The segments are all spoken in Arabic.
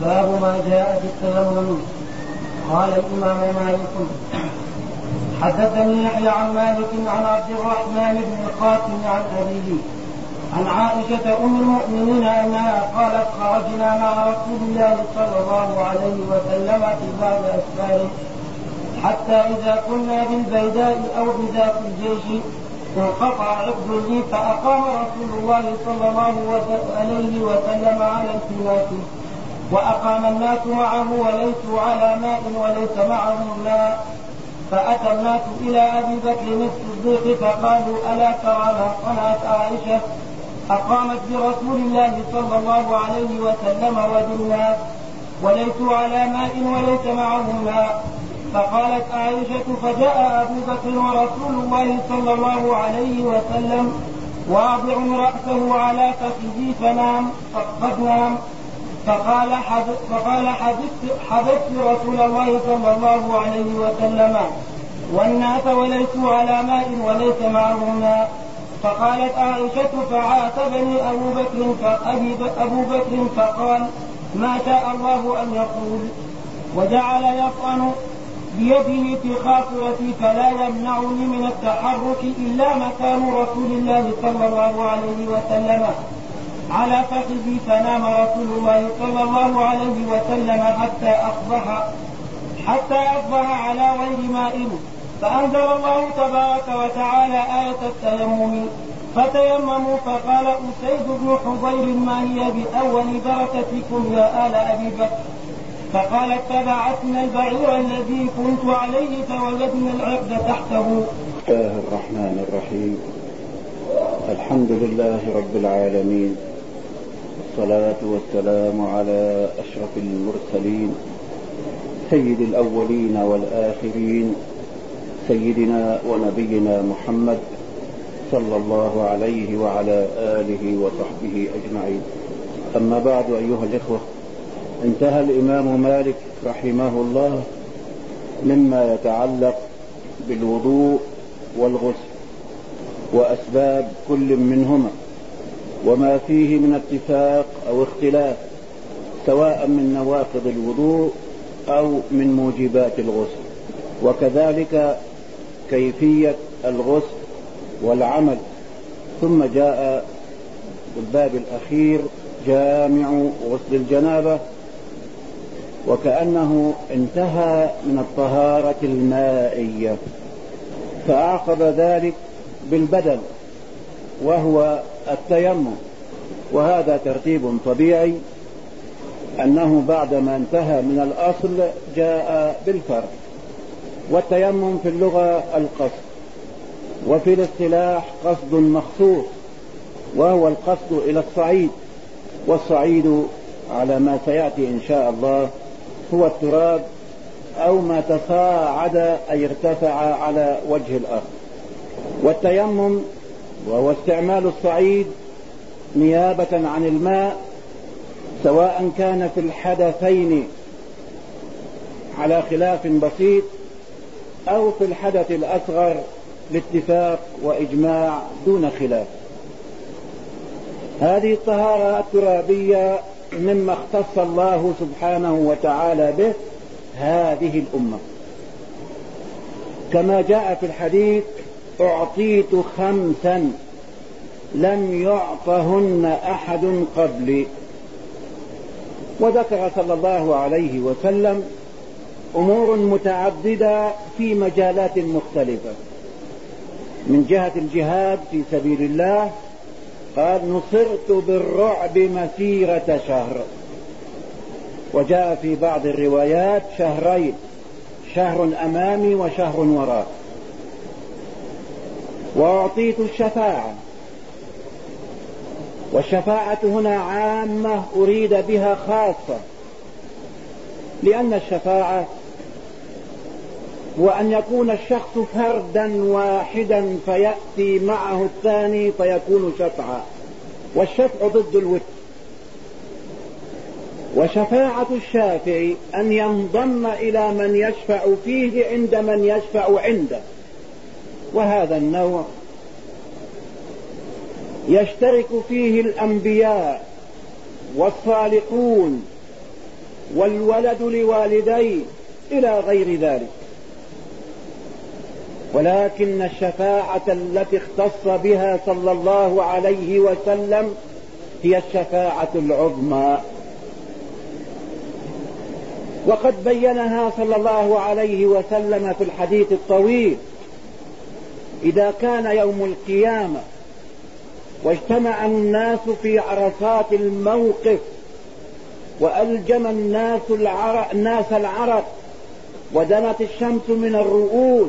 باب ما جاء في التيمم. قال الإمام مالك حدثني يحيى عن مالك عن عبد الرحمن بن القاسم عن أبيه عن عائشة أم المؤمنين أنها قالت خرجنا مع رسول الله صلى الله عليه وسلم في بعض أسفاره حتى إذا كنا بالبيداء أو بذات الجيش انقطع عقد لي فأقام رسول الله صلى الله عليه وسلم على الفناء وأقام الناس معه وليسوا على ماء وليس معهم ماء. فأتى الناس إلى أبي بكر الصديق فقالوا ألا ترى ما صنعت عائشة أقامت برسول الله صلى الله عليه وسلم وبالناس وليسوا على ماء وليس معهم ماء. فقالت عائشة فجاء أبو بكر ورسول الله صلى الله عليه وسلم واضع رأسه على فخذي فنام قد نام. فقال حدثت رسول الله صلى الله عليه وسلم والناس وليسوا على ماء وليس معهم ماء. فقالت عائشة فعاتبني أبو بكر فقال ما شاء الله أن يقول وجعل يطعن بيده في خاصرتي فلا يمنعني من التحرك إلا مكان رسول الله صلى الله عليه وسلم على فخذي فنام رسول الله صلى الله عليه وسلم حتى أصبح على غير ماء. فأنزل الله تبارك وتعالى آية التيمم فتيمموا. فقال أسيد بن حضير ما هي بأول بركتكم يا آل أبي بكر. فقالت فبعثنا البعير الذي كنت عليه فوجدنا العقد تحته. بسم الله الرحمن الرحيم. الحمد لله رب العالمين والصلاة والسلام على أشرف المرسلين سيد الأولين والآخرين سيدنا ونبينا محمد صلى الله عليه وعلى آله وصحبه أجمعين. أما بعد أيها الإخوة، انتهى الإمام مالك رحمه الله مما يتعلق بالوضوء والغسل وأسباب كل منهما وما فيه من اتفاق أو اختلاف سواء من نوافذ الوضوء أو من موجبات الغسل، وكذلك كيفية الغسل والعمل. ثم جاء الباب الأخير جامع غسل الجنابة، وكأنه انتهى من الطهارة المائية فأعقب ذلك بالبدل وهو التيمم. وهذا ترتيب طبيعي أنه بعدما انتهى من الأصل جاء بالفرع. والتيمم في اللغة القصد، وفي الاصطلاح قصد مخصوص وهو القصد إلى الصعيد، والصعيد على ما سيأتي إن شاء الله هو التراب أو ما تصاعد أي ارتفع على وجه الأرض. والتيمم وهو استعمال الصعيد نيابة عن الماء سواء كان في الحدثين على خلاف بسيط أو في الحدث الأصغر لاتفاق وإجماع دون خلاف. هذه الطهارة الترابية مما اختص الله سبحانه وتعالى به هذه الأمة، كما جاء في الحديث أعطيت 5 لم يعطهن أحد قبلي. وذكر صلى الله عليه وسلم أمور متعددة في مجالات مختلفة. من جهة الجهاد في سبيل الله قال نصرت بالرعب مسيرة شهر، وجاء في بعض الروايات 2 شهر أمامي وشهر وراء. وأعطيت الشفاعة، والشفاعة هنا عامة أريد بها خاصة، لأن الشفاعة هو أن يكون الشخص فردا واحدا فيأتي معه الثاني فيكون شفعا، والشفع ضد الوتر. وشفاعة الشافع أن ينضم إلى من يشفع فيه عند من يشفع عنده، وهذا النوع يشترك فيه الأنبياء والصالحون والولد لوالديه إلى غير ذلك. ولكن الشفاعة التي اختص بها صلى الله عليه وسلم هي الشفاعة العظمى، وقد بينها صلى الله عليه وسلم في الحديث الطويل: إذا كان يوم القيامة واجتمع الناس في عرصات الموقف وألجم الناس العرق ودنت الشمس من الرؤوس،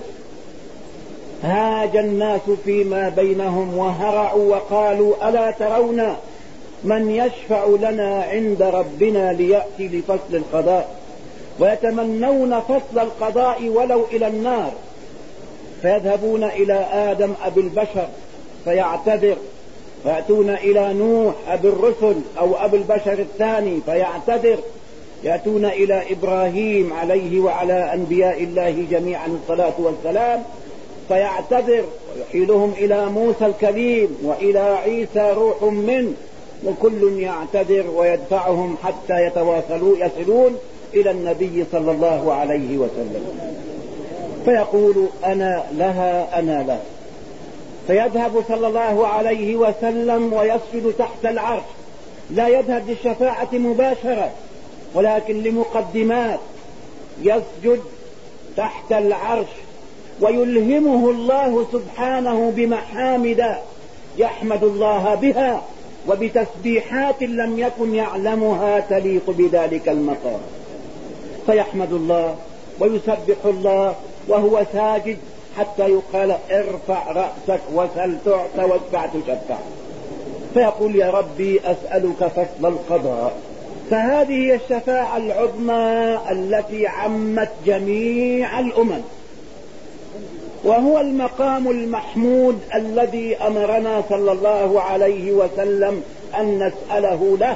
هاج الناس فيما بينهم وهرعوا وقالوا: ألا ترون من يشفع لنا عند ربنا ليأتي لفصل القضاء؟ ويتمنون فصل القضاء ولو إلى النار، فيذهبون إلى آدم أبي البشر فيعتذر، فيأتون إلى نوح أبي الرسل أو أبي البشر الثاني فيعتذر، يأتون إلى إبراهيم عليه وعلى أنبياء الله جميعا الصلاة والسلام فيعتذر، ويحيلهم إلى موسى الكليم وإلى عيسى روح منه، وكل يعتذر ويدفعهم حتى يصلون إلى النبي صلى الله عليه وسلم، فيقول: أنا لها أنا لها. فيذهب صلى الله عليه وسلم ويسجد تحت العرش، لا يذهب للشفاعة مباشرة ولكن لمقدمات، يسجد تحت العرش ويلهمه الله سبحانه بمحامد يحمد الله بها وبتسبيحات لم يكن يعلمها تليق بذلك المقام، فيحمد الله ويسبح الله وهو ساجد حتى يقال: ارفع رأسك وسل تعطى واشفع تشفع، فيقول: يا ربي أسألك فصل القضاء. فهذه هي الشفاعة العظمى التي عمت جميع الأمم، وهو المقام المحمود الذي أمرنا صلى الله عليه وسلم أن نسأله له: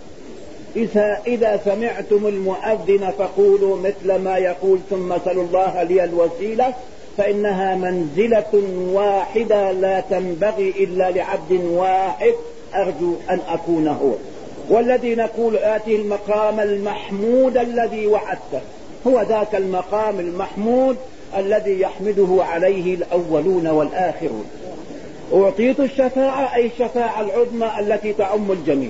إذا سمعتم المؤذن فقولوا مثل ما يقول ثم سلوا الله لي الوسيلة، فإنها منزلة واحدة لا تنبغي إلا لعبد واحد، أرجو أن أكون هو. والذي نقول آتي المقام المحمود الذي وعدته، هو ذاك المقام المحمود الذي يحمده عليه الأولون والآخرون. أعطيت الشفاعة أي الشفاعة العظمى التي تعم الجميع.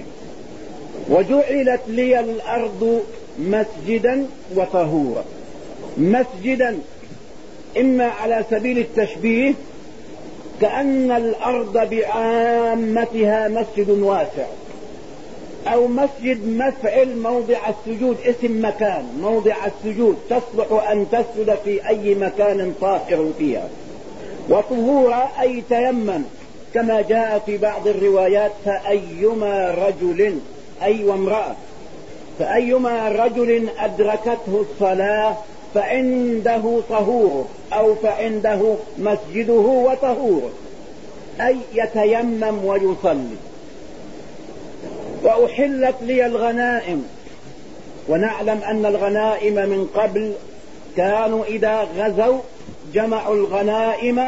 وجعلت لي الأرض مسجدا وطهورا. مسجدا إما على سبيل التشبيه كأن الأرض بعامتها مسجد واسع، أو مسجد مفعل موضع السجود، اسم مكان موضع السجود، تصلح أن تسجد في أي مكان طاهر فيها. وطهورا أي تيمم، كما جاء في بعض الروايات: فأيما رجل أي وامرأة، فأيما رجل أدركته الصلاة فعنده طهور، أو فعنده مسجده وطهور، أي يتيمم ويصلي. وأحلت لي الغنائم، ونعلم أن الغنائم من قبل كانوا إذا غزوا جمعوا الغنائم،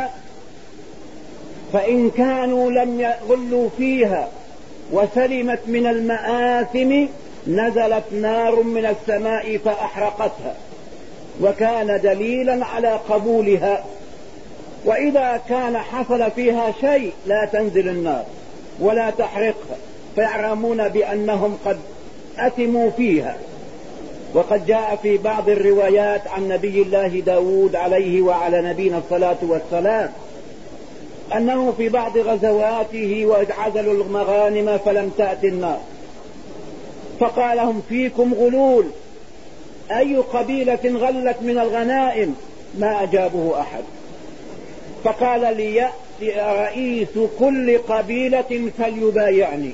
فإن كانوا لم يغلوا فيها وسلمت من المآثم نزلت نار من السماء فأحرقتها، وكان دليلا على قبولها. وإذا كان حصل فيها شيء لا تنزل النار ولا تحرقها، فيعلمون بأنهم قد أثموا فيها. وقد جاء في بعض الروايات عن نبي الله داود عليه وعلى نبينا الصلاة والسلام أنه في بعض غزواته وعزلوا المغانم فلم تأت النار، فقال: هم فيكم غلول، أي قبيلة غلت من الغنائم؟ ما أجابه أحد. فقال: ليأتي رئيس كل قبيلة فليبايعني.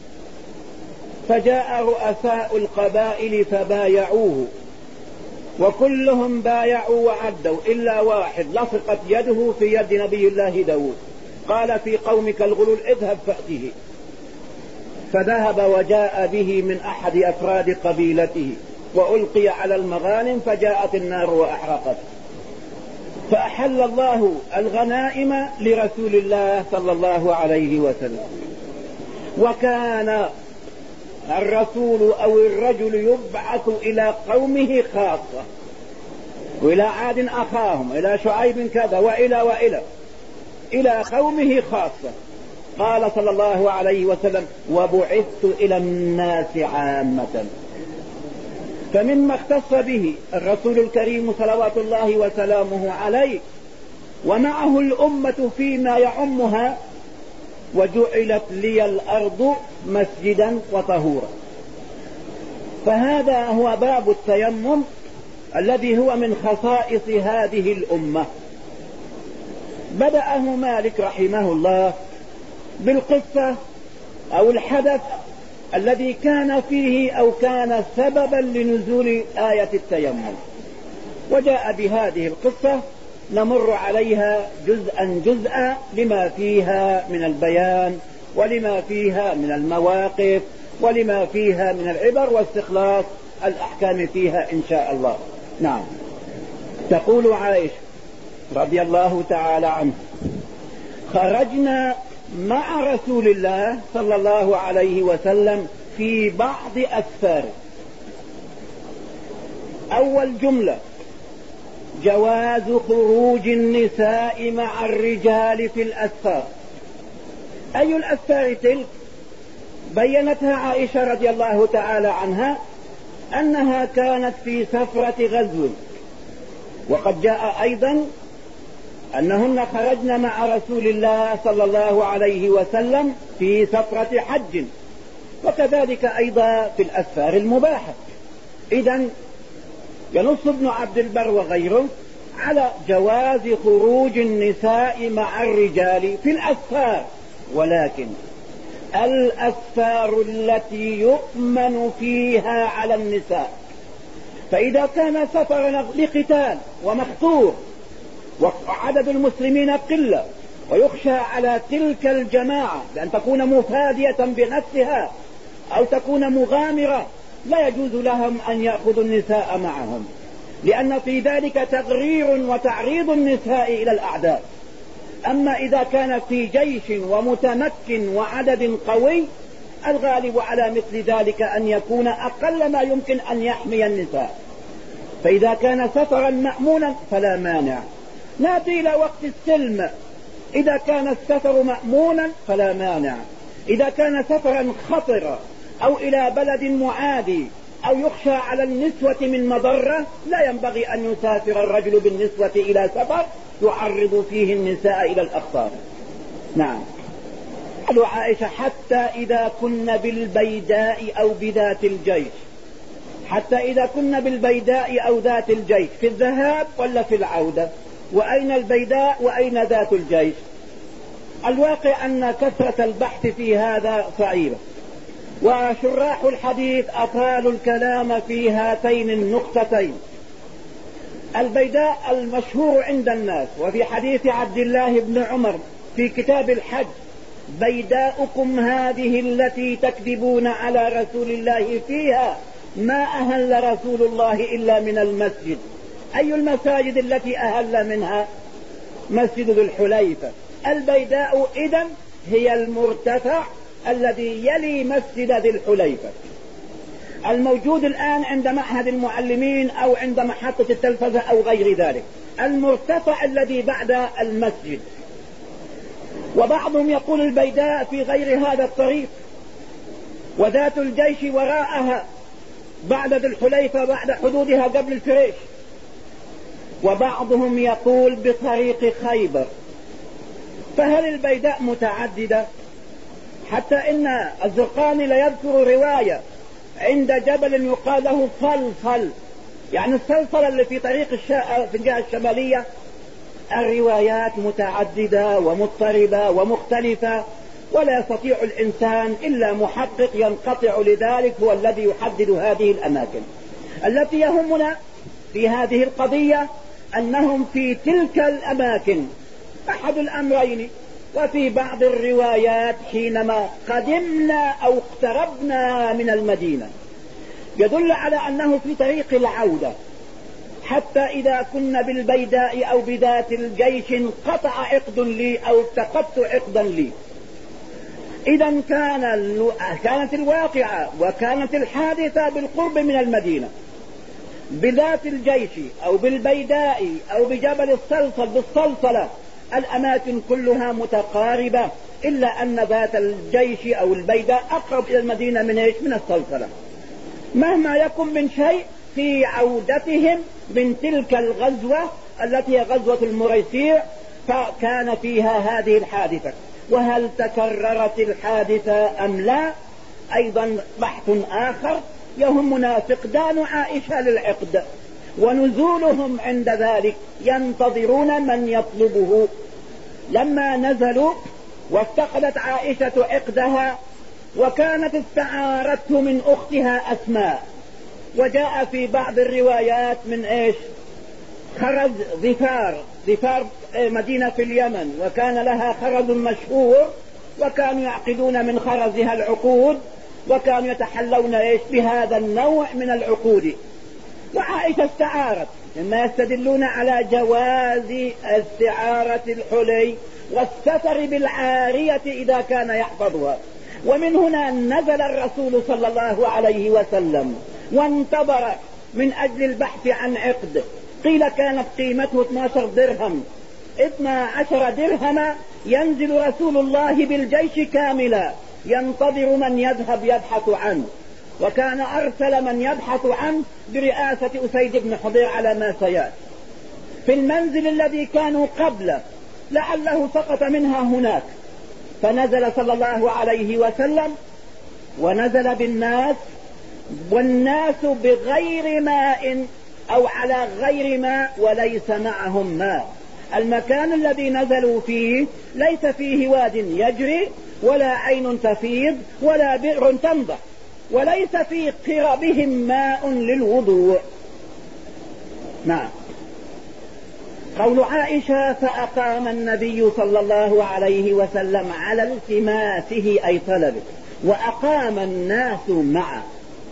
فجاء رؤساء القبائل فبايعوه، وكلهم بايعوا وعدوا إلا واحد لصقت يده في يد نبي الله داود، قال: في قومك الغلول، اذهب فأته. فذهب وجاء به من أحد أفراد قبيلته وألقي على المغانم، فجاءت النار وأحرقت. فأحل الله الغنائم لرسول الله صلى الله عليه وسلم. وكان الرسول أو الرجل يبعث إلى قومه خاصة، وإلى عاد أخاهم، إلى شعيب كذا، إلى قومه خاصة. قال صلى الله عليه وسلم: وبعثت إلى الناس عامة. فمما اختص به الرسول الكريم صلوات الله وسلامه عليه ومعه الأمة فيما يعمها: وجعلت لي الأرض مسجدا وطهورا. فهذا هو باب التيمم الذي هو من خصائص هذه الأمة. بدأه مالك رحمه الله بالقصة أو الحدث الذي كان فيه أو كان سببا لنزول آية التيمم، وجاء بهذه القصة نمر عليها جزءا جزءا لما فيها من البيان ولما فيها من المواقف ولما فيها من العبر واستخلاص الأحكام فيها إن شاء الله. نعم. تقول عائشة رضي الله تعالى عنها: خرجنا مع رسول الله صلى الله عليه وسلم في بعض أسفاره. أول جملة: جواز خروج النساء مع الرجال في الأسفار. أي الأسفار تلك؟ بينتها عائشة رضي الله تعالى عنها أنها كانت في سفرة غزو، وقد جاء أيضا أنهن خرجن مع رسول الله صلى الله عليه وسلم في سفرة حج، وكذلك أيضا في الأسفار المباحة. إذن ينص ابن عبد البر وغيره على جواز خروج النساء مع الرجال في الأسفار، ولكن الأسفار التي يؤمن فيها على النساء. فإذا كان سفرا لقتال ومخطور وعدد المسلمين قلة ويخشى على تلك الجماعة بأن تكون مفادية بنفسها أو تكون مغامرة، لا يجوز لهم أن يأخذوا النساء معهم، لأن في ذلك تغرير وتعريض النساء إلى الأعداء. أما إذا كان في جيش ومتمكن وعدد قوي، الغالب على مثل ذلك أن يكون أقل ما يمكن أن يحمي النساء. فإذا كان سفرا مأمونا فلا مانع. نأتي إلى وقت السلم، إذا كان السفر مأمونا فلا مانع. إذا كان سفرا خطرا أو إلى بلد معادي أو يخشى على النسوة من مضرة، لا ينبغي أن يسافر الرجل بالنسوة إلى سفر يعرض فيه النساء إلى الأخطار. نعم. قالوا عائشة: حتى إذا كنا بالبيداء أو بذات الجيش. حتى إذا كنا بالبيداء أو ذات الجيش، في الذهاب ولا في العودة؟ وأين البيداء وأين ذات الجيش؟ الواقع أن كثرة البحث في هذا صعيبة، وشراح الحديث أطالوا الكلام في هاتين النقطتين. البيداء المشهور عند الناس، وفي حديث عبد الله بن عمر في كتاب الحج: بيداؤكم هذه التي تكذبون على رسول الله فيها ما أهل رسول الله إلا من المسجد. أي المساجد التي أهل منها؟ مسجد ذو الحليفة. البيداء إذن هي المرتفع الذي يلي مسجد ذي الحليفة، الموجود الآن عند معهد المعلمين أو عند محطة التلفزة أو غير ذلك، المرتفع الذي بعد المسجد. وبعضهم يقول البيداء في غير هذا الطريق، وذات الجيش وراءها بعد ذي الحليفة، بعد حدودها قبل الفريش. وبعضهم يقول بطريق خيبر. فهل البيداء متعددة؟ حتى إن الزرقاني ليذكر رواية عند جبل يقال له صلصل، يعني الصلصل اللي في طريق في الجهة الشمالية. الروايات متعددة ومضطربة ومختلفة، ولا يستطيع الإنسان إلا محقق ينقطع لذلك هو الذي يحدد هذه الأماكن. التي يهمنا في هذه القضية أنهم في تلك الأماكن أحد الأمرين. وفي بعض الروايات حينما قدمنا أو اقتربنا من المدينة يدل على أنه في طريق العودة. حتى إذا كنا بالبيداء أو بذات الجيش انقطع عقد لي أو افتقدت عقدا لي. إذا كانت الواقعة وكانت الحادثة بالقرب من المدينة بذات الجيش أو بالبيداء أو بجبل الصلصل بالصلصلة، الأماكن كلها متقاربة، إلا أن ذات الجيش أو البيداء أقرب إلى المدينة من الصلصلة. مهما يكن من شيء في عودتهم من تلك الغزوة التي هي غزوة المريسيع فكان فيها هذه الحادثة. وهل تكررت الحادثة أم لا؟ أيضا بحث آخر. يهمنا فقدان عائشة للعقد ونزولهم عند ذلك ينتظرون من يطلبه. لما نزلوا وافتقدت عائشة عقدها وكانت استعارته من أختها أسماء، وجاء في بعض الروايات من إيش؟ خرز ظفار مدينة في اليمن، وكان لها خرز مشهور وكانوا يعقدون من خرزها العقود، وكانوا يتحلون إيش بهذا النوع من العقود. وعائشة استعارت، مما يستدلون على جواز استعارة الحلي والستر بالعارية إذا كان يحفظها. ومن هنا نزل الرسول صلى الله عليه وسلم وانتظر من أجل البحث عن عقد. قيل كانت قيمته 12 درهم، 12 درهم ينزل رسول الله بالجيش كاملا ينتظر من يذهب يبحث عنه، وكان أرسل من يبحث عنه برئاسة أسيد بن حضير على ما سيأتي في المنزل الذي كانوا قبله، لعله سقط منها هناك. فنزل صلى الله عليه وسلم ونزل بالناس، والناس بغير ماء أو على غير ماء وليس معهم ماء. المكان الذي نزلوا فيه ليس فيه واد يجري ولا عين تفيض ولا بئر تنضح، وليس في قربهم ماء للوضوء. نعم. قول عائشة فأقام النبي صلى الله عليه وسلم على التماسه أي طلبه، وأقام الناس معه.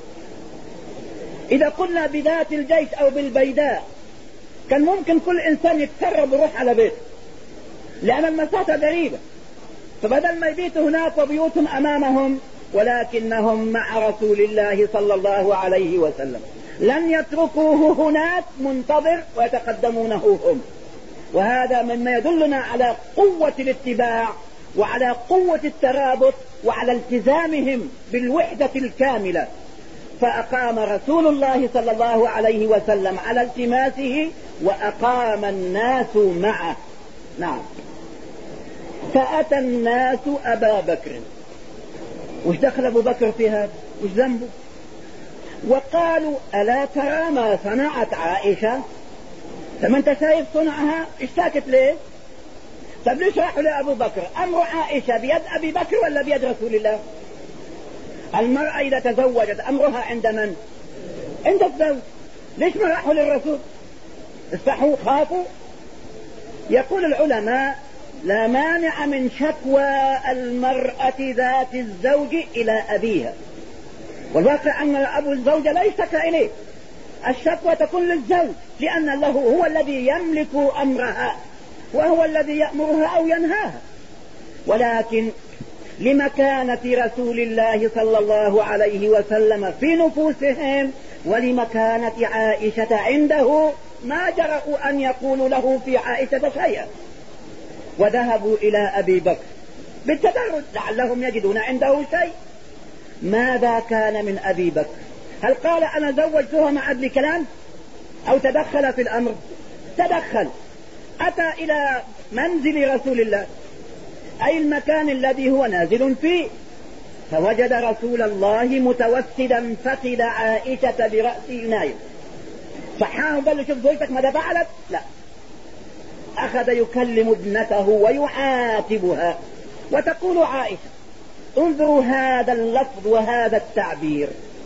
إذا قلنا بذات الجيش أو بالبيداء كان ممكن كل إنسان يتسرب ويروح على بيته، لأن المسافة قريبة، فبدل ما يبيتوا هناك وبيوتهم أمامهم، ولكنهم مع رسول الله صلى الله عليه وسلم لن يتركوه هناك منتظر ويتقدمونه هم. وهذا مما يدلنا على قوة الاتباع وعلى قوة الترابط وعلى التزامهم بالوحدة الكاملة. فأقام رسول الله صلى الله عليه وسلم على التماسه وأقام الناس معه. نعم. فأتى الناس أبا بكر. وش دخل أبو بكر في هذا؟ وش ذنبه؟ وقالوا ألا ترى ما صنعت عائشة؟ لما انت شايف صنعها اشتاكت ليه؟ طب ليش راحوا لأبو بكر؟ أمر عائشة بيد أبي بكر ولا بيد رسول الله؟ المرأة إذا تزوجت أمرها عند من؟ عند الزوج. ليش ما راحوا للرسول؟ استحوا خافوا. يقول العلماء لا مانع من شكوى المرأة ذات الزوج إلى أبيها، والواقع أن أبو الزوجة لا يشتكى إليه، الشكوى تكون للزوج لأن له هو الذي يملك أمرها وهو الذي يأمرها أو ينهاها. ولكن لمكانة رسول الله صلى الله عليه وسلم في نفوسهم ولمكانة عائشة عنده ما جرؤوا أن يقولوا له في عائشة شيئا، وذهبوا إلى أبي بكر بالتدرج لعلهم يجدون عنده شيء. ماذا كان من أبي بكر؟ هل قال أنا زوجتها مع ابن كلام أو تدخل في الأمر؟ تدخل. أتى إلى منزل رسول الله أي المكان الذي هو نازل فيه، فوجد رسول الله متوسدا فقد عائشة برأسه نايم. صحاه قال له شوف زوجتك ماذا فعلت؟ لا، أخذ يكلم ابنته ويعاتبها. وتقول عائشة انظروا هذا اللفظ وهذا التعبير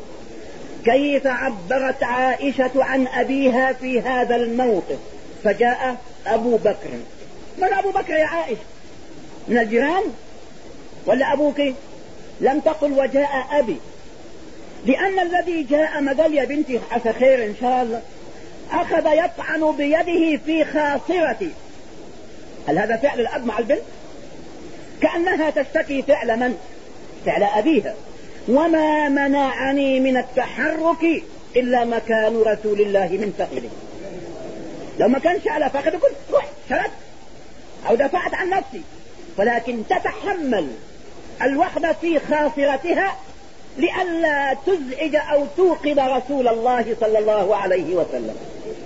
كيف عبرت عائشة عن أبيها في هذا الموقف. فجاء أبو بكر. من أبو بكر يا عائشة؟ من الجيران ولا أبوك؟ لم تقل وجاء أبي، لأن الذي جاء ما قال يا بنتي عسى خير إن شاء الله، أخذ يطعن بيده في خاصرتي. هل هذا فعل الأب مع البنت؟ كأنها تشتكي فعل من؟ فعل أبيها. وما منعني من التحرك إلا مكان رسول الله من فخذه. لو ما كانش على فخذه كنت روح شرد أو دفعت عن نفسي، ولكن تتحمل الوحدة في خاصرتها لئلا تزعج أو توقظ رسول الله صلى الله عليه وسلم.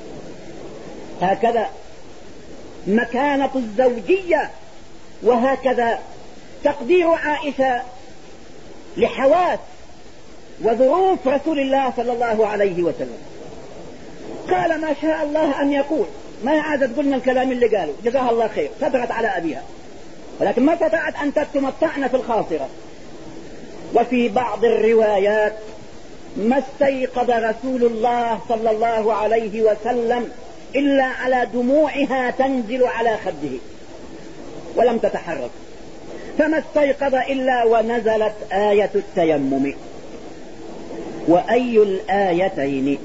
هكذا مكانة الزوجية، وهكذا تقدير عائشة لحواس وظروف رسول الله صلى الله عليه وسلم. قال ما شاء الله أن يقول، ما عادت قلنا الكلام اللي قاله، جزاها الله خير، صبرت على أبيها، ولكن ما استطاعت أن تكتم الطعن في الخاصرة. وفي بعض الروايات ما استيقظ رسول الله صلى الله عليه وسلم إلا على دموعها تنزل على خده ولم تتحرك، فما استيقظ إلا ونزلت آية التيمم. وأي الآيتين؟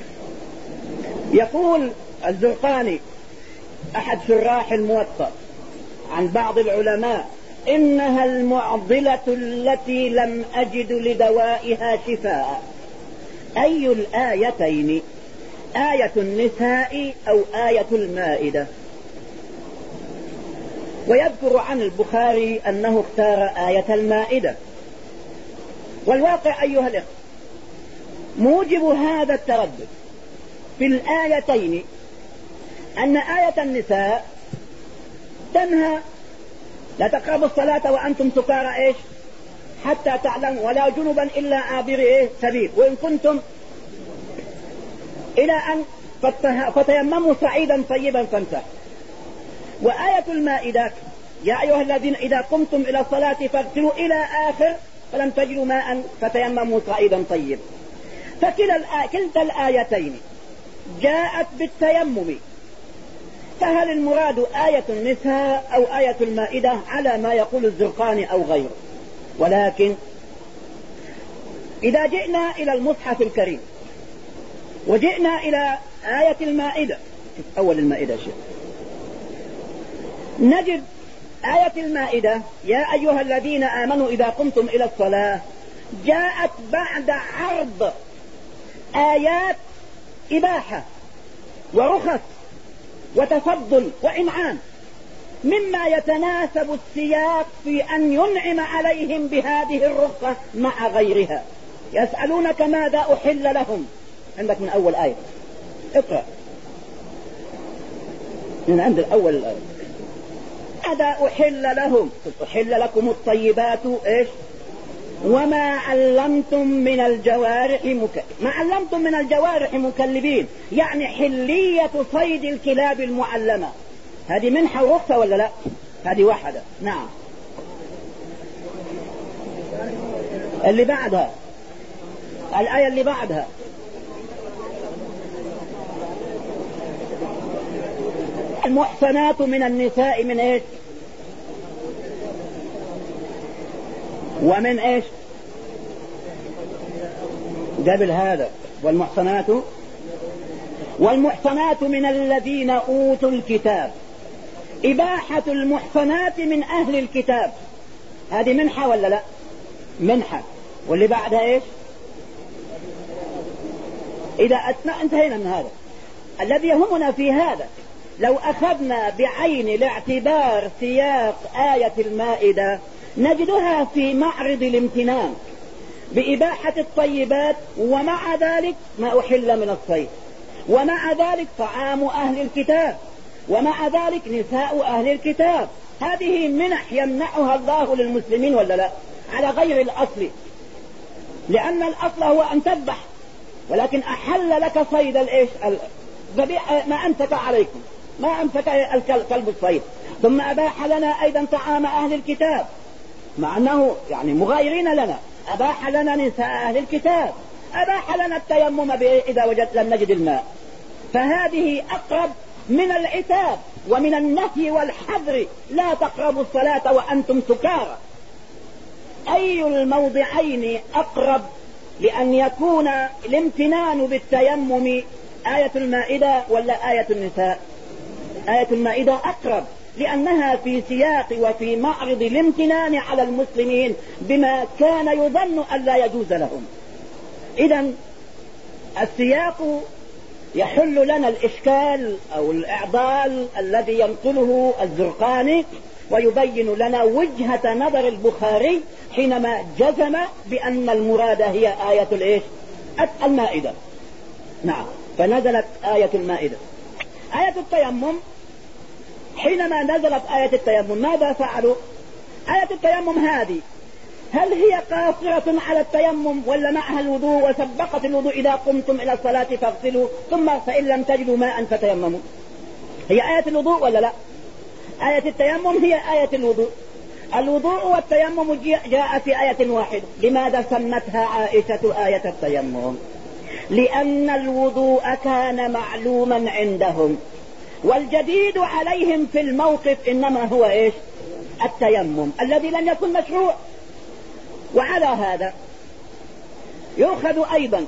يقول الزرقاني أحد شراح الموطأ عن بعض العلماء: إنها المعضلة التي لم أجد لدوائها شفاء. أي الآيتين؟ آية النساء أو آية المائدة؟ ويذكر عن البخاري أنه اختار آية المائدة. والواقع أيها الإخوة موجب هذا التردد في الآيتين أن آية النساء تنهى لا تقربوا الصلاة وأنتم سكارى إيش حتى تعلموا ولا جنبا إلا عابري سبيل وإن كنتم إلى أن فتيمموا صعيدا طيبا فامسحوا. وآية المائدة: يا أيها الذين إذا قمتم إلى الصلاة فاغسلوا إلى آخر فلم تجدوا ماء فتيمموا صعيدا طيبا. فكلتا الآيتين جاءت بالتيمم، فهل المراد آية النساء أو آية المائدة على ما يقول الزرقاني أو غيره؟ ولكن إذا جئنا إلى المصحف الكريم وجئنا إلى آية المائدة، أول المائدة شيء، نجد آية المائدة: يا أيها الذين آمنوا إذا قمتم إلى الصلاة، جاءت بعد عرض آيات إباحة ورخص وتفضل وإنعام، مما يتناسب السياق في أن ينعم عليهم بهذه الرخصة مع غيرها. يسألونك ماذا أحل لهم، عندك من أول آية اقرأ من عند الأول الآية: ماذا أحل لهم؟ أحل لكم الطيبات إيش وما علمتم من الجوارح ما علمتم من الجوارح مكلبين، يعني حلية صيد الكلاب المعلمة. هذه منحة ورخصة ولا لا؟ هذه واحدة. نعم. اللي بعدها الآية اللي بعدها: المحصنات من النساء من ايش ومن ايش قبل هذا؟ والمحصنات من الذين أوتوا الكتاب. إباحة المحصنات من أهل الكتاب، هذه منحة ولا لا؟ منحة. واللي بعدها ايش؟ إذا انتهينا من هذا. الذي يهمنا في هذا لو أخذنا بعين الاعتبار سياق آية المائدة نجدها في معرض الامتنان بإباحة الطيبات، ومع ذلك ما أحل من الصيد، ومع ذلك طعام أهل الكتاب، ومع ذلك نساء أهل الكتاب. هذه منح يمنحها الله للمسلمين ولا لا؟ على غير الأصل، لأن الأصل هو أن تذبح، ولكن أحل لك صيد الإيش ما أمسك عليكم، ما أمسك الكلب الصيد. ثم أباح لنا أيضا طعام أهل الكتاب، مع أنه يعني مغايرين لنا. أباح لنا نساء أهل الكتاب، أباح لنا التيمم إذا لم نجد الماء. فهذه أقرب من العتاب ومن النهي والحذر: لا تقربوا الصلاة وأنتم سكارى. أي الموضعين أقرب لأن يكون الامتنان بالتيمم؟ آية المائدة ولا آية النساء؟ آية المائدة أقرب، لأنها في سياق وفي معرض الامتنان على المسلمين بما كان يظن أن لا يجوز لهم. إذن السياق يحل لنا الإشكال أو الإعضال الذي ينقله الزرقاني ويبين لنا وجهة نظر البخاري حينما جزم بأن المراد هي آية المائدة. نعم، فنزلت آية المائدة. آية التيمم، حينما نزلت آية التيمم ماذا فعلوا؟ آية التيمم هذه هل هي قاصرة على التيمم ولا معها الوضوء وسبقت الوضوء إذا قمتم إلى الصلاة فاغسلوا ثم فإن لم تجدوا ماء فتيمموا؟ هي آية الوضوء ولا لا؟ آية التيمم هي آية الوضوء. الوضوء والتيمم جاء في آية واحدة. لماذا سمتها عائشة آية التيمم؟ لأن الوضوء كان معلوما عندهم، والجديد عليهم في الموقف إنما هو التيمم الذي لم يكن مشروع. وعلى هذا يؤخذ أيضا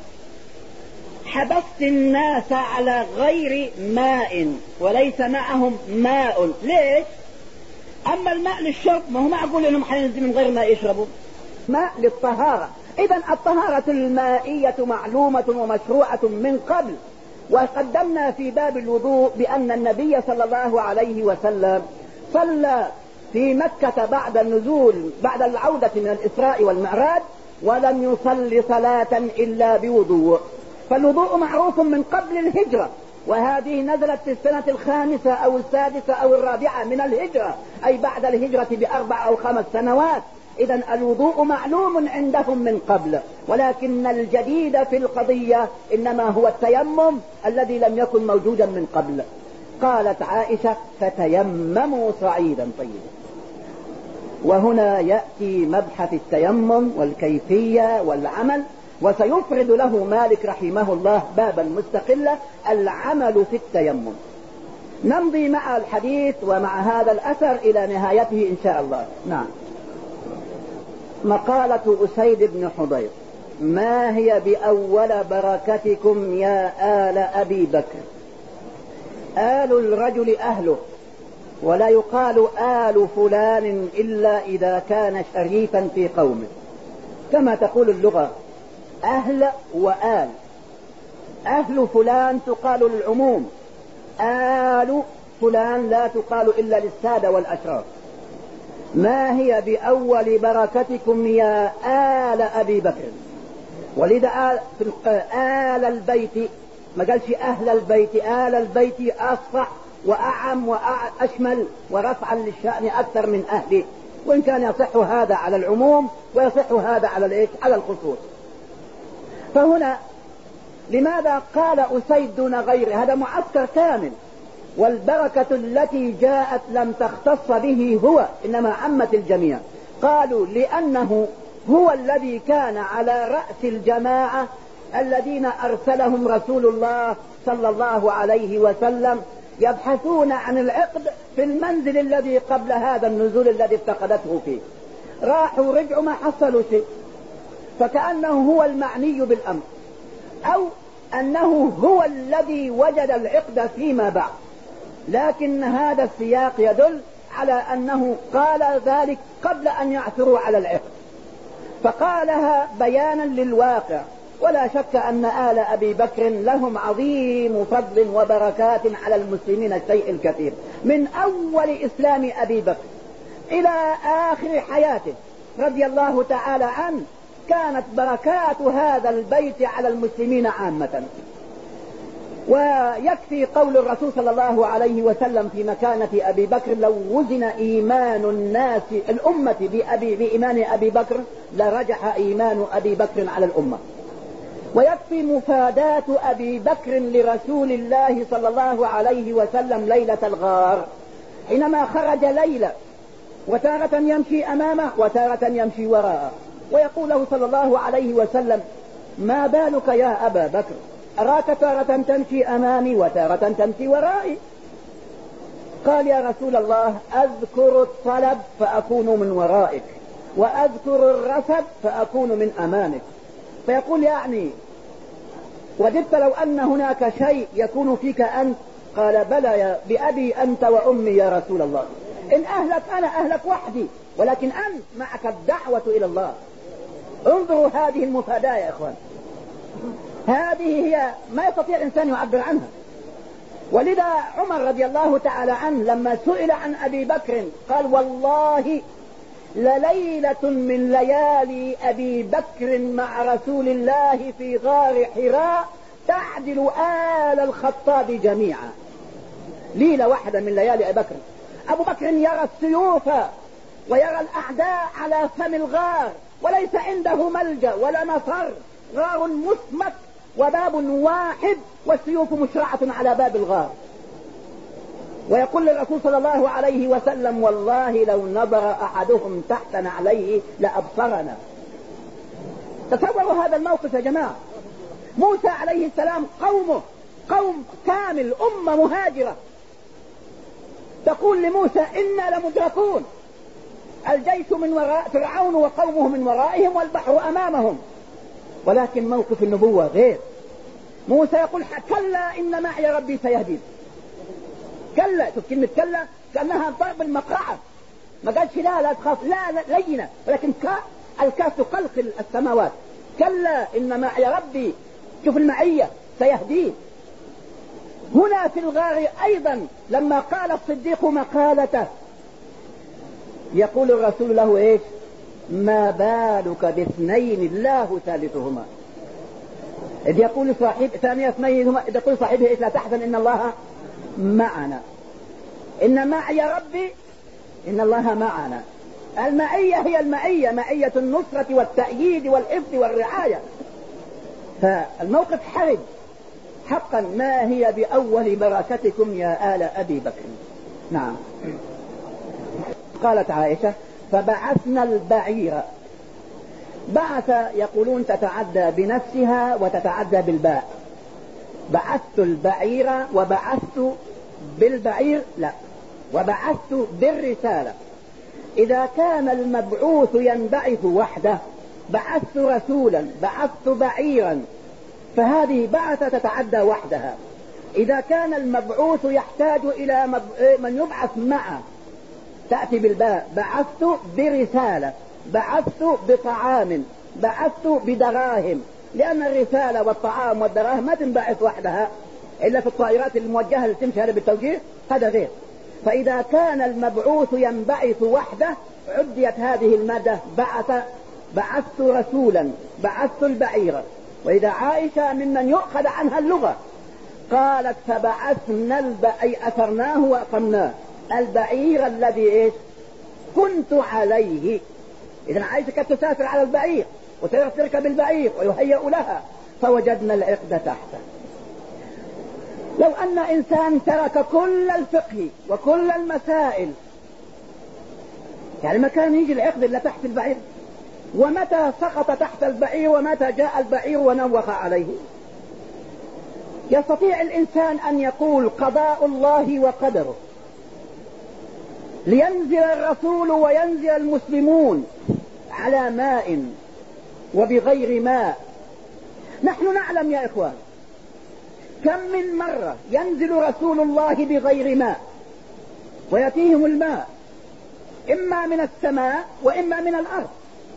حبست الناس على غير ماء وليس معهم ماء. ليش؟ أما الماء للشرب ما هو معقول أنهم حينزل من غير ماء يشربوا، ماء للطهارة. إذن الطهارة المائية معلومة ومشروعة من قبل. وقدمنا في باب الوضوء بأن النبي صلى الله عليه وسلم صلى في مكة بعد النزول بعد العودة من الإسراء والمعراج ولم يصلي صلاة إلا بوضوء. فالوضوء معروف من قبل الهجرة، وهذه نزلت في السنة 5 أو 6 أو 4 من الهجرة، أي بعد الهجرة ب4 أو 5 سنوات. إذن الوضوء معلوم عندهم من قبل، ولكن الجديد في القضية إنما هو التيمم الذي لم يكن موجودا من قبل. قالت عائشة فتيمموا صعيدا طيبا. وهنا يأتي مبحث التيمم والكيفية والعمل، وسيفرد له مالك رحمه الله بابا مستقلا العمل في التيمم. نمضي مع الحديث ومع هذا الأثر إلى نهايته إن شاء الله. نعم. مقالة أسيد بن حضير: ما هي بأول بركتكم يا آل أبي بكر؟ آل الرجل أهله، ولا يقال آل فلان إلا إذا كان شريفا في قومه، كما تقول اللغة أهل وآل. أهل فلان تقال للعموم، آل فلان لا تقال إلا للسادة والأشراف. ما هي بأول بركتكم يا آل أبي بكر؟ ولذا آل البيت ما قالش أهل البيت، آل البيت أصح وأعم وأشمل ورفعا للشأن أكثر من أهله، وإن كان يصح هذا على العموم ويصح هذا على الخصوص. فهنا لماذا قال أسيد دون غيره؟ هذا معسكر كامل، والبركة التي جاءت لم تختص به هو، إنما عمت الجميع. قالوا لأنه هو الذي كان على رأس الجماعة الذين أرسلهم رسول الله صلى الله عليه وسلم يبحثون عن العقد في المنزل الذي قبل هذا النزول الذي افتقدته فيه. راحوا رجعوا ما حصلوا شيء، فكأنه هو المعني بالأمر، أو أنه هو الذي وجد العقد فيما بعد. لكن هذا السياق يدل على أنه قال ذلك قبل أن يعثروا على العقد، فقالها بيانا للواقع. ولا شك أن آل أبي بكر لهم عظيم فضل وبركات على المسلمين الشيء الكثير، من أول إسلام أبي بكر إلى آخر حياته رضي الله تعالى عنه، كانت بركات هذا البيت على المسلمين عامة. ويكفي قول الرسول صلى الله عليه وسلم في مكانة أبي بكر: لو وزن إيمان الناس الأمة بإيمان أبي بكر لرجح إيمان أبي بكر على الأمة. ويكفي مفاداة أبي بكر لرسول الله صلى الله عليه وسلم ليلة الغار، حينما خرج ليلة وتارة يمشي أمامه وتارة يمشي وراءه، ويقول له صلى الله عليه وسلم: ما بالك يا أبا بكر، أراك تارة تمشي أمامي وتارة تمشي ورائي. قال: يا رسول الله، أذكر الطلب فأكون من ورائك، وأذكر الرسب فأكون من أمامك. فيقول: يعني وددت لو أن هناك شيء يكون فيك أنت؟ قال بلى بأبي أنت وأمي يا رسول الله، إن أهلك أنا أهلك وحدي، ولكن أنت معك الدعوة إلى الله. انظروا هذه المفاداة يا إخوان، هذه هي ما يستطيع الإنسان يعبر عنها. ولذا عمر رضي الله تعالى عنه لما سئل عن أبي بكر قال والله لليلة من ليالي أبي بكر مع رسول الله في غار حراء تعدل آل الخطاب جميعا. ليلة واحدة من ليالي أبي بكر، أبو بكر يرى السيوف ويرى الأعداء على فم الغار وليس عنده ملجأ ولا مفر، غار مسمك وباب واحد والسيوف مشرعة على باب الغار، ويقول للرسول صلى الله عليه وسلم والله لو نظر أحدهم تحت نعليه لأبصرنا. تصوروا هذا الموقف يا جماعة. موسى عليه السلام قومه قوم كامل، أمة مهاجرة، تقول لموسى إنا لمدركون، الجيش من وراء فرعون وقومه من ورائهم والبحر أمامهم، ولكن موقف النبوة غير. موسى يقول كلا إن معي ربي سيهدين. كلا، شوف كلمة كلا كأنها ضرب المقرعة، ما قالش لا تخاف، لا لينة، ولكن الكاف تقلقل السماوات. كلا إن معي ربي، شوف المعية سيهدين. هنا في الغار أيضا لما قال الصديق مقالته يقول الرسول له إيش؟ ما بالك باثنين الله ثالثهما. إذ يقول صاحب ثانية اثنين، إذ يقول صاحبه إيش؟ لا تحزن إن الله معنا. إن معي ربي، إن الله معنا. المعية هي المعية، معية النصرة والتأييد والحفظ والرعاية. فالموقف حرج حقا. ما هي بأول بركتكم يا آل أبي بكر؟ نعم. قالت عائشة فبعثنا البعير. بعث يقولون تتعدى بنفسها وتتعدى بالباء. بعثت البعير وبعثت بالبعير لا، وبعثت بالرسالة. إذا كان المبعوث ينبعث وحده بعثت رسولا، بعثت بعيرا، فهذه بعث تتعدى وحدها. إذا كان المبعوث يحتاج إلى من يبعث معه تأتي بالباء. بعثت برسالة، بعثت بطعام، بعثت بدراهم، لأن الرسالة والطعام والدراهم ما تنبعث وحدها إلا في الطائرات الموجهة اللي تمشي هذا بالتوجيه، هذا غير. فإذا كان المبعوث ينبعث وحده عديت هذه المادة بعثت رسولا، بعثت البعير. وإذا عائشة ممن يؤخذ عنها اللغة قالت فبعثنا أي أثرناه وأقمناه البعير الذي إيش كنت عليه. إذن عائشة كانت تسافر على البعير وتركب البعير ويهيأ لها، فوجدنا العقد تحته. لو أن إنسان ترك كل الفقه وكل المسائل، يعني ما كان يجي العقد إلا تحت البعير، ومتى سقط تحت البعير ومتى جاء البعير ونوخ عليه. يستطيع الإنسان أن يقول قضاء الله وقدره، لينزل الرسول وينزل المسلمون على ماء وبغير ماء. نحن نعلم يا إخوان كم من مرة ينزل رسول الله بغير ماء ويأتيهم الماء إما من السماء وإما من الأرض.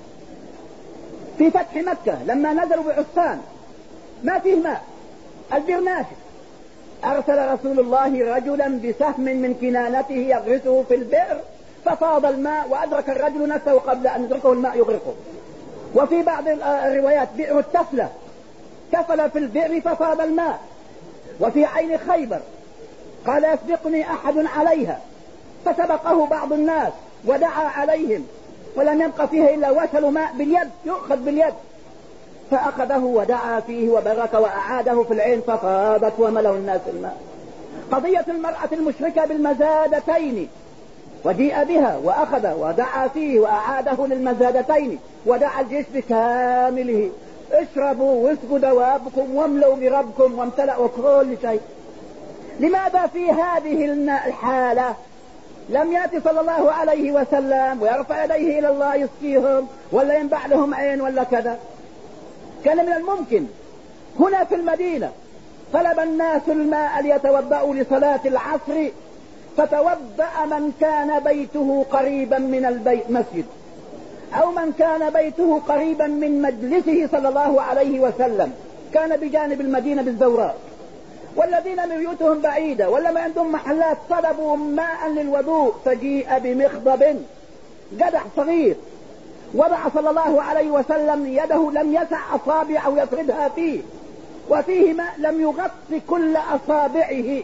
في فتح مكة لما نزلوا بعسفان ما فيه ماء، البئر ناشف، أرسل رسول الله رجلا بسهم من كنانته يغرسه في البئر ففاض الماء وأدرك الرجل نفسه قبل أن يدركه الماء يغرقه. وفي بعض الروايات بئر التفلة تفل في البئر ففاض الماء. وفي عين خيبر قال يسبقني أحد عليها فسبقه بعض الناس ودعا عليهم ولم يبق فيه إلا وسل ماء باليد يؤخذ باليد، فأخذه ودعا فيه وبرك وأعاده في العين ففاضت وملوا الناس الماء. قضية المرأة المشركة بالمزادتين وجيء بها وأخذ ودعا فيه وأعاده للمزادتين ودعا الجيش بكامله اشربوا واسقوا دوابكم واملوا بربكم وامتلأوا كل شيء. لماذا في هذه الحالة لم يأتي صلى الله عليه وسلم ويرفع يديه إلى الله يسقيهم ولا ينبع لهم عين ولا كذا؟ كان من الممكن هنا في المدينة طلب الناس الماء ليتوضأوا لصلاة العصر، فتوضأ من كان بيته قريبا من المسجد، أو من كان بيته قريبا من مجلسه صلى الله عليه وسلم، كان بجانب المدينة بالزوراء. والذين من بيوتهم بعيدة ولا ما عندهم محلات طلبوا ماء للوضوء، فجيء بمخضب قدح صغير، وضع صلى الله عليه وسلم يده لم يسع أصابعه يفردها فيه، وفيه ماء لم يغطي كل أصابعه،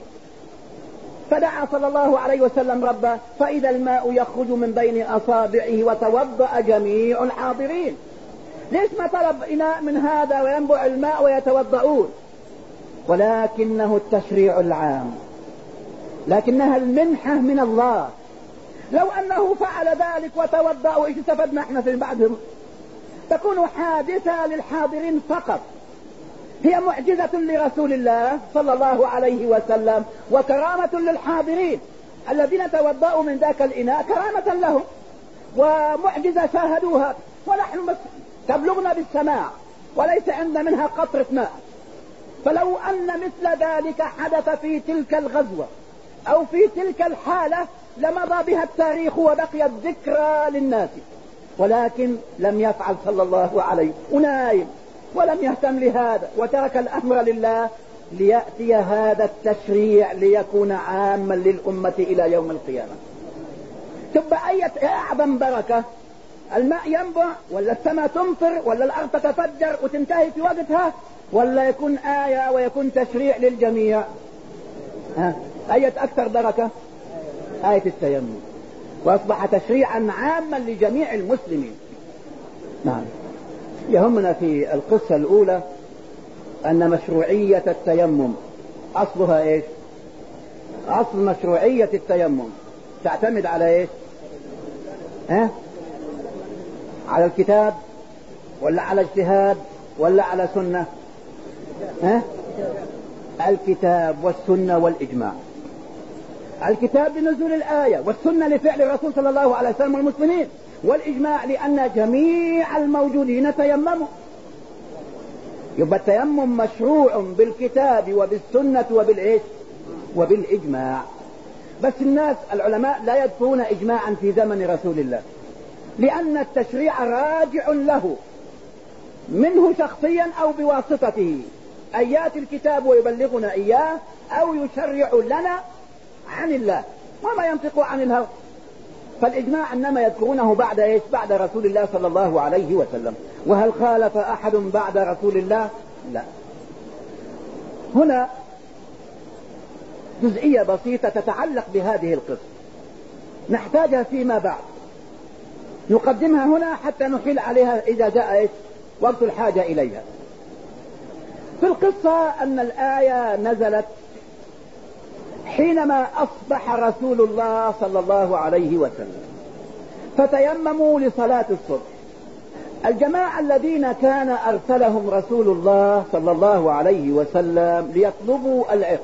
فدعا صلى الله عليه وسلم ربه، فإذا الماء يخرج من بين أصابعه وتوضأ جميع الحاضرين. ليش ما طلب إناء من هذا وينبع الماء ويتوضؤون؟ ولكنه التشريع العام، لكنها المنحة من الله. لو أنه فعل ذلك وتوضأوا، إيش استفدنا احنا في بعدهم؟ تكون حادثة للحاضرين فقط، هي معجزة لرسول الله صلى الله عليه وسلم وكرامة للحاضرين الذين توضأوا من ذاك الإناء، كرامة لهم ومعجزة شاهدوها، ونحن تبلغنا بالسماع وليس عندنا منها قطرة ماء. فلو أن مثل ذلك حدث في تلك الغزوة أو في تلك الحالة لمضى بها التاريخ وبقيت ذكرى للناس، ولكن لم يفعل صلى الله عليه ونايم ولم يهتم لهذا، وترك الأمر لله ليأتي هذا التشريع ليكون عاما للأمة إلى يوم القيامة. تبقى أي أعظم بركة، الماء ينبع ولا السماء تمطر ولا الأرض تتفجر وتنتهي في وقتها، ولا يكون آية ويكون تشريع للجميع؟ آية أكثر بركة آية التيمم، وأصبح تشريعا عاما لجميع المسلمين. نعم. يهمنا في القصة الأولى أن مشروعية التيمم أصلها إيش؟ أصل مشروعية التيمم تعتمد على إيش؟ على الكتاب ولا على اجتهاد ولا على سنة؟ الكتاب والسنة والإجماع. الكتاب لنزول الآية، والسنة لفعل الرسول صلى الله عليه وسلم والمسلمين، والإجماع لأن جميع الموجودين تيمموا. يبقى التيمم مشروع بالكتاب وبالسنة وبالإيش؟ وبالإجماع. بس الناس العلماء لا يذكرون إجماعا في زمن رسول الله، لأن التشريع راجع له منه شخصيا أو بواسطته، أن يأتي الكتاب ويبلغنا إياه أو يشرع لنا عن الله، وما ينطق عن الهوى. فالإجماع إنما يذكرونه بعد إيش؟ بعد رسول الله صلى الله عليه وسلم. وهل خالف أحد بعد رسول الله؟ لا. هنا جزئية بسيطة تتعلق بهذه القصة نحتاجها فيما بعد، نقدمها هنا حتى نحيل عليها إذا جاء إيش؟ وقت الحاجة إليها. في القصة أن الآية نزلت حينما أصبح رسول الله صلى الله عليه وسلم، فتيمموا لصلاة الصبح. الجماعة الذين كان أرسلهم رسول الله صلى الله عليه وسلم ليطلبوا العقد،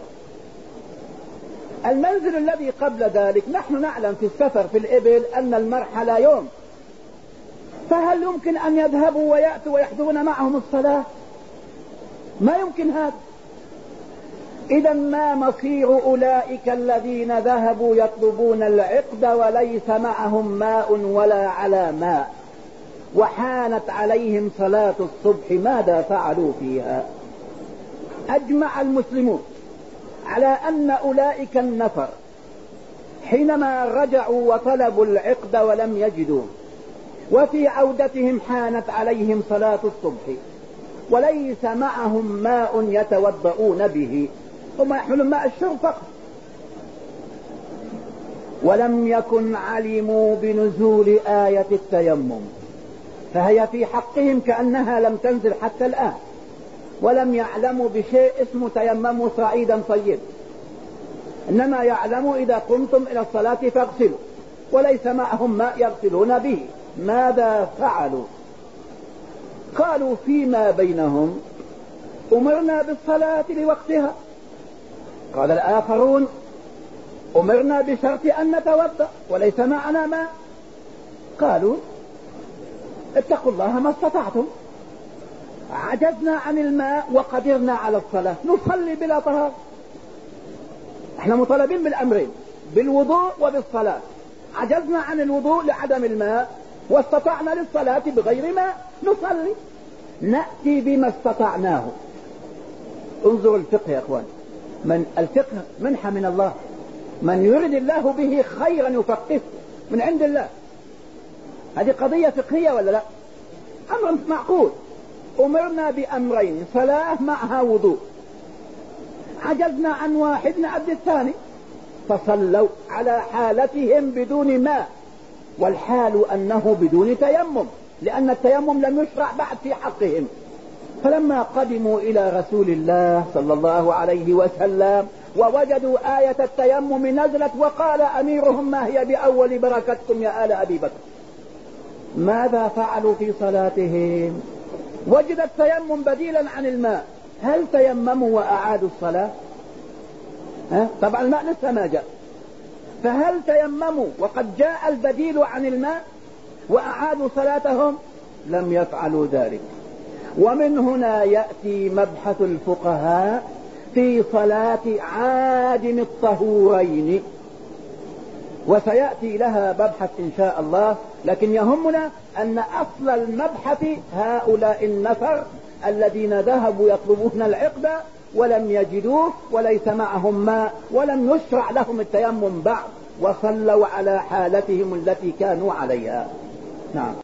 المنزل الذي قبل ذلك نحن نعلم في السفر في الإبل أن المرحلة يوم، فهل يمكن أن يذهبوا ويأتوا ويحضرون معهم الصلاة؟ ما يمكن هذا. إذا ما مصير أولئك الذين ذهبوا يطلبون العقد وليس معهم ماء ولا على ماء، وحانت عليهم صلاة الصبح، ماذا فعلوا فيها؟ أجمع المسلمون على أن أولئك النفر حينما رجعوا وطلبوا العقد ولم يجدوا، وفي عودتهم حانت عليهم صلاة الصبح وليس معهم ماء يتوضؤون به، هم يحملون ماء الشرب فقط، ولم يكن علموا بنزول آية التيمم، فهي في حقهم كأنها لم تنزل حتى الآن، ولم يعلموا بشيء اسمه تيمموا صعيدا طيب، إنما يعلموا إذا قمتم إلى الصلاة فاغسلوا، وليس معهم ماء يغسلون به. ماذا فعلوا؟ قالوا فيما بينهم أمرنا بالصلاة لوقتها، قال الآخرون أمرنا بشرط أن نتوضأ وليس معنا ماء. قالوا اتقوا الله ما استطعتم، عجزنا عن الماء وقدرنا على الصلاة، نصلي بلا طهارة. احنا مطالبين بالأمرين، بالوضوء وبالصلاة. عجزنا عن الوضوء لعدم الماء، واستطعنا للصلاة بغير ماء، نصلي، نأتي بما استطعناه. انظروا الفقه يا اخوان، الفقه منحة من الله، من يرد الله به خيرا يفقهه من عند الله. هذه قضية فقهية ولا لا؟ أمر معقول. أمرنا بأمرين، صلاة معها وضوء، عجزنا عن واحد نأدي الثاني، فصلوا على حالتهم بدون ماء، والحال أنه بدون تيمم، لأن التيمم لم يشرع بعد في حقهم. فلما قدموا إلى رسول الله صلى الله عليه وسلم ووجدوا آية التيمم نزلت، وقال أميرهم ما هي بأول بركتكم يا آل أبي بكر، ماذا فعلوا في صلاتهم؟ وجد التيمم بديلا عن الماء، هل تيمموا وأعادوا الصلاة؟ طبعا الماء لسه ما جاء، فهل تيمموا وقد جاء البديل عن الماء وأعادوا صلاتهم؟ لم يفعلوا ذلك. ومن هنا يأتي مبحث الفقهاء في صلاة عادم الطهورين، وسيأتي لها مبحث إن شاء الله، لكن يهمنا أن أصل المبحث هؤلاء النفر الذين ذهبوا يطلبون العقد ولم يجدوه وليس معهم ماء ولم يشرع لهم التيمم بعد، وصلوا على حالتهم التي كانوا عليها. نعم.